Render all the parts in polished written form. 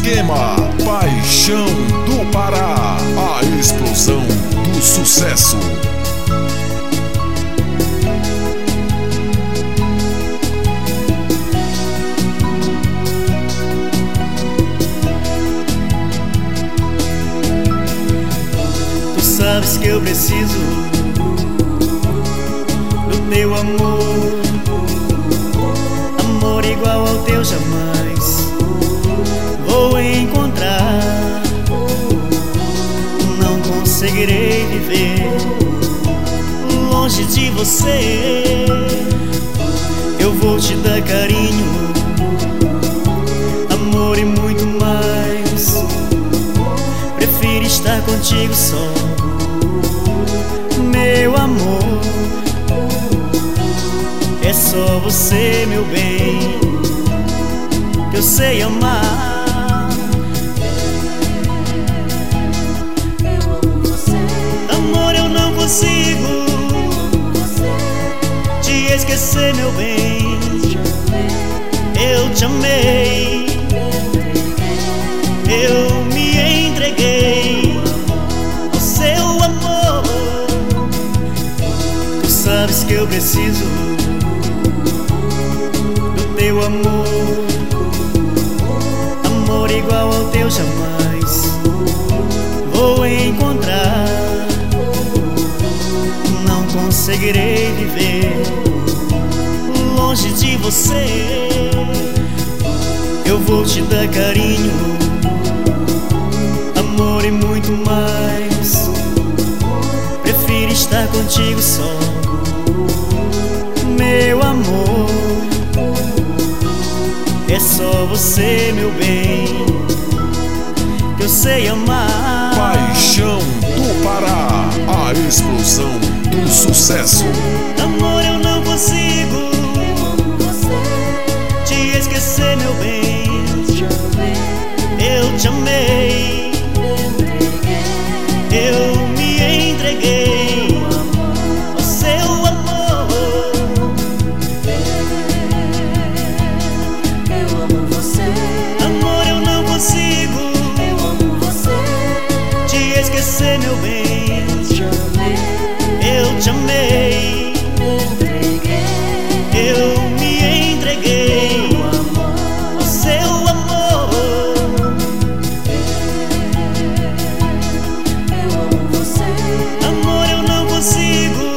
Esquema, Paixão do Pará, a explosão do sucesso. Tu sabes que eu preciso do teu amor, amor igual ao teu jamais vou encontrar. Não conseguirei viver longe de você. Eu vou te dar carinho, amor e muito mais. Prefiro estar contigo só, meu amor. É só você, meu bem, que eu sei amar. Amor, eu não consigo te esquecer, meu bem. Eu te amei, eu me entreguei ao seu amor. Tu sabes que eu preciso do teu amor, amor igual ao teu jamais vou encontrar. Não conseguirei viver longe de você. Eu vou te dar carinho, amor e muito mais. Prefiro estar contigo só, meu amor. É só você, meu bem, que eu sei amar. Paixão do Pará, a explosão do sucesso. Amor, eu não consigo te esquecer, meu bem. Eu te amei, eu me entreguei ao seu amor. Eu amo você. Amor, eu não consigo te esquecer, meu bem. Eu te amei, eu me entreguei ao seu amor. Amor, eu não consigo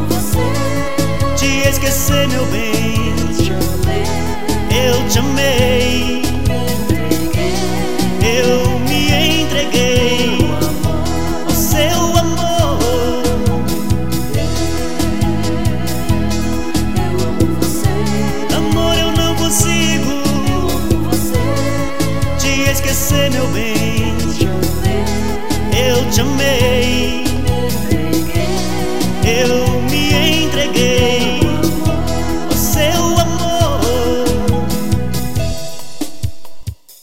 te esquecer, meu bem. Eu te amei.